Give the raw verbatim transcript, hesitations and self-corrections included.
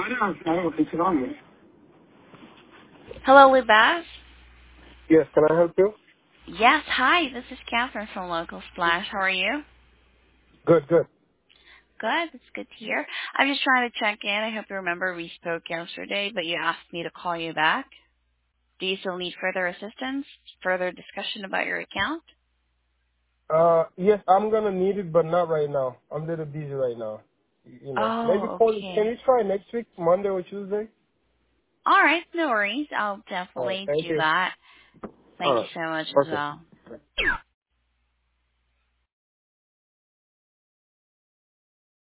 Hello, Libas. Yes, can I help you? Yes, hi. This is Catherine from Local Splash. How are you? Good, good. Good. It's good to hear. I'm just trying to check in. I hope you remember we spoke yesterday, but you asked me to call you back. Do you still need further assistance? Further discussion about your account? Uh, yes, I'm gonna need it, but not right now. I'm a little busy right now. You know, maybe Oh, call. Can okay. you try next week, Monday or Tuesday? All right. No worries. I'll All right, definitely thank do you. that. All Thank you right. so much as Okay. well.